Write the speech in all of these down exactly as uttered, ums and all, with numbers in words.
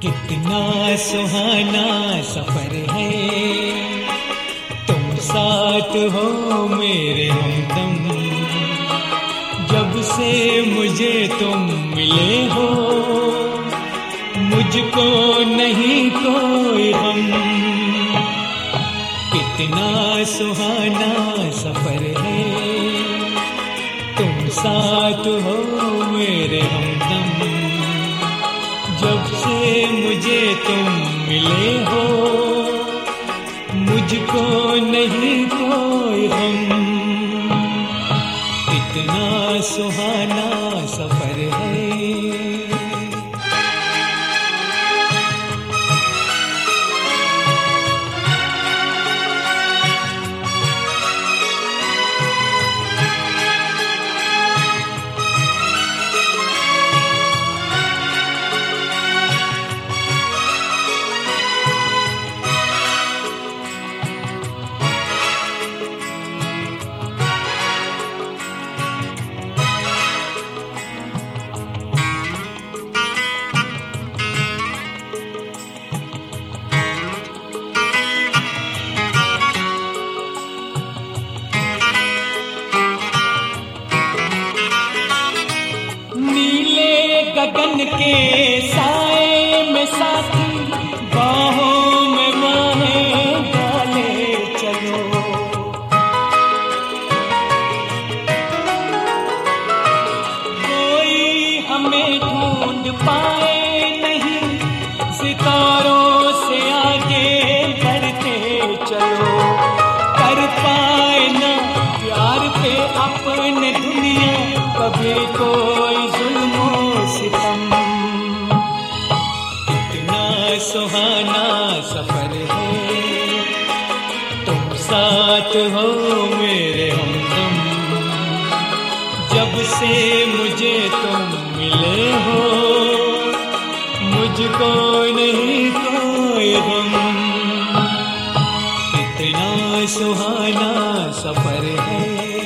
कितना सुहाना सफर है, तुम साथ हो मेरे हमदम। जब से मुझे तुम मिले हो, मुझको नहीं कोई गम। कितना सुहाना सफर है, तुम साथ हो मेरे हमदम। जब से मुझे तुम मिले हो, मुझको नहीं कोई गम। कितना सुहाना सफर है। गगन के साए में साथी, बाहों में बाहें डाले चलो। कोई हमें ढूंढ पाए नहीं, सितारों से आगे बढ़ते चलो। कर पाए ना प्यार पे अपने दुनिया, कभी कोई जुल्म सितम। कितना सुहाना सफर है, तुम साथ हो मेरे हमदम। जब से मुझे तुम मिले हो, मुझको नहीं कोई गम। कितना सुहाना सफर है।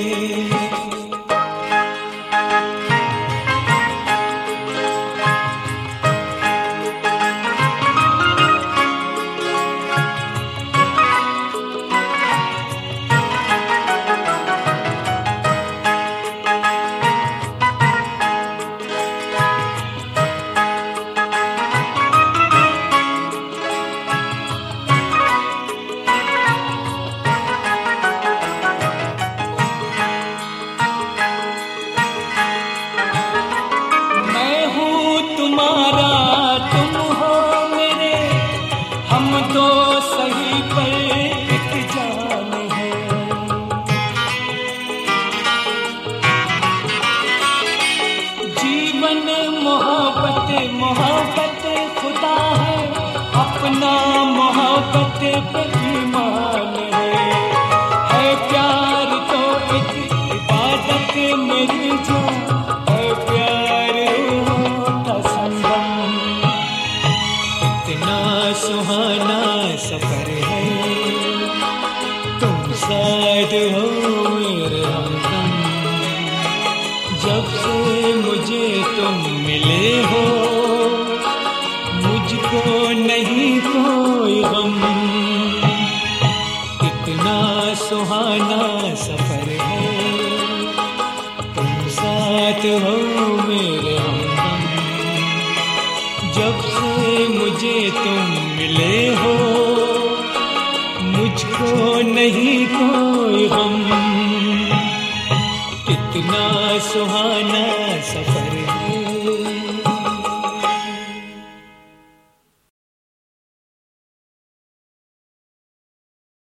तुम्हारा तुम हो मेरे, हम तो सही पर एक जान है। जीवन मोहब्बत मोहब्बत खुदा है, अपना मोहब्बत पे ईमान है। है प्यार तो एक इबादत मेरी जान, है प्यार सुहाना सफर है, तुम साथ हो मेरे हमदम। जब से मुझे तुम मिले हो, मुझको नहीं कोई गम। कितना सुहाना सफर है, तुम साथ हो मेरे हमदम। जब से मुझे तुम मिले हो, मुझको नहीं कोई गम। कितना सुहाना सफर